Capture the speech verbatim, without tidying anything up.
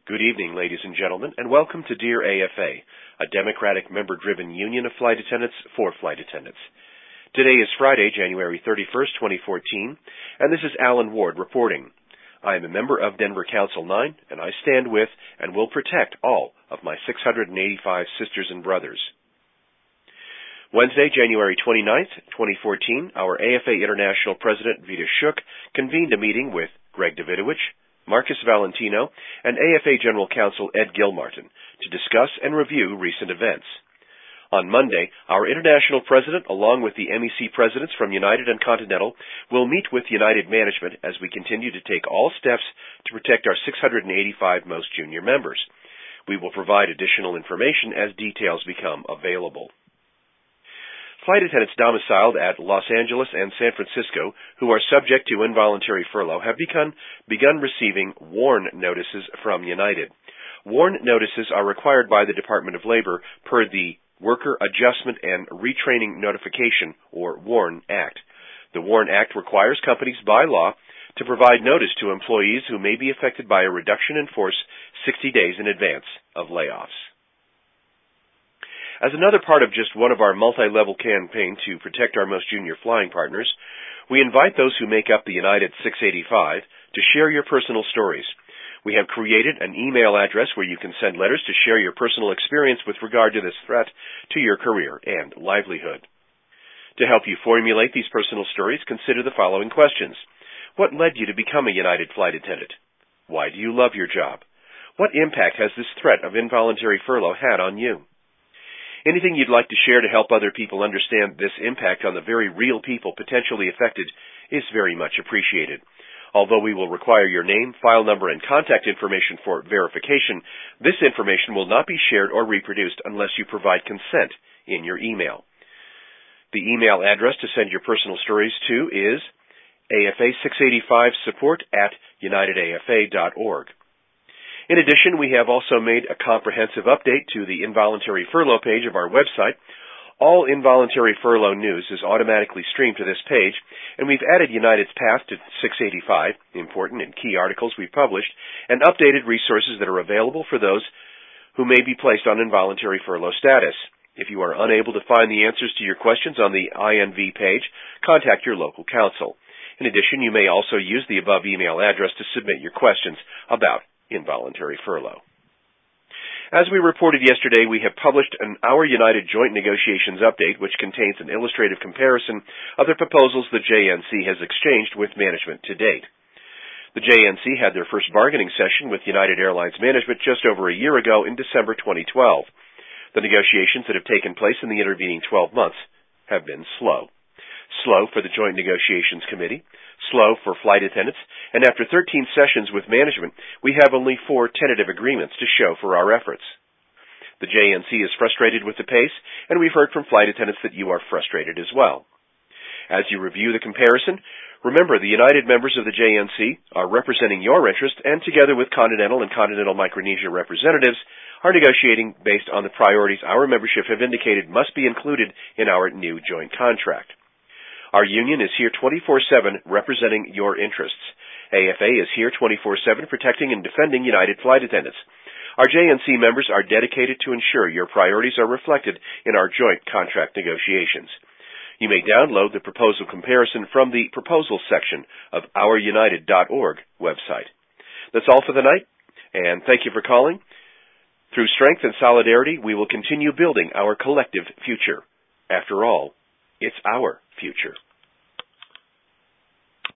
Good evening, ladies and gentlemen, and welcome to Dear A F A, a Democratic member-driven union of flight attendants for flight attendants. Today is Friday, January thirty-first, twenty fourteen, and this is Alan Ward reporting. I am a member of Denver Council nine, and I stand with and will protect all of my six hundred eighty-five sisters and brothers. Wednesday, January twenty-ninth, twenty fourteen, our A F A International President, Vita Shook, convened a meeting with Greg Davidovich, Marcus Valentino, and A F A General Counsel Ed Gilmartin to discuss and review recent events. On Monday, our international president, along with the M E C presidents from United and Continental, will meet with United management as we continue to take all steps to protect our six hundred eighty-five most junior members. We will provide additional information as details become available. Flight attendants domiciled at Los Angeles and San Francisco who are subject to involuntary furlough have begun, begun receiving WARN notices from United. WARN notices are required by the Department of Labor per the Worker Adjustment and Retraining Notification, or WARN Act. The WARN Act requires companies by law to provide notice to employees who may be affected by a reduction in force sixty days in advance of layoffs. As another part of just one of our multi-level campaign to protect our most junior flying partners, we invite those who make up the United six eighty-five to share your personal stories. We have created an email address where you can send letters to share your personal experience with regard to this threat to your career and livelihood. To help you formulate these personal stories, consider the following questions. What led you to become a United flight attendant? Why do you love your job? What impact has this threat of involuntary furlough had on you? Anything you'd like to share to help other people understand this impact on the very real people potentially affected is very much appreciated. Although we will require your name, file number, and contact information for verification, this information will not be shared or reproduced unless you provide consent in your email. The email address to send your personal stories to is A F A six eighty-five support at united A F A dot org. In addition, we have also made a comprehensive update to the involuntary furlough page of our website. All involuntary furlough news is automatically streamed to this page, and we've added United's path to six eighty-five, important and key articles we've published, and updated resources that are available for those who may be placed on involuntary furlough status. If you are unable to find the answers to your questions on the I N V page, contact your local council. In addition, you may also use the above email address to submit your questions about involuntary furlough. As we reported yesterday, we have published an Our United Joint Negotiations Update, which contains an illustrative comparison of the proposals the J N C has exchanged with management to date. The J N C had their first bargaining session with United Airlines management just over a year ago in December twenty twelve. The negotiations that have taken place in the intervening twelve months have been slow. Slow for the Joint Negotiations Committee, slow for flight attendants, and after thirteen sessions with management, we have only four tentative agreements to show for our efforts. The J N C is frustrated with the pace, and we've heard from flight attendants that you are frustrated as well. As you review the comparison, remember the United members of the J N C are representing your interest, and together with Continental and Continental Micronesia representatives, are negotiating based on the priorities our membership have indicated must be included in our new joint contract. Our union is here twenty-four seven representing your interests. A F A is here twenty-four seven protecting and defending United flight attendants. Our J N C members are dedicated to ensure your priorities are reflected in our joint contract negotiations. You may download the proposal comparison from the Proposals section of our united dot org website. That's all for the night, and thank you for calling. Through strength and solidarity, we will continue building our collective future. After all, it's our future.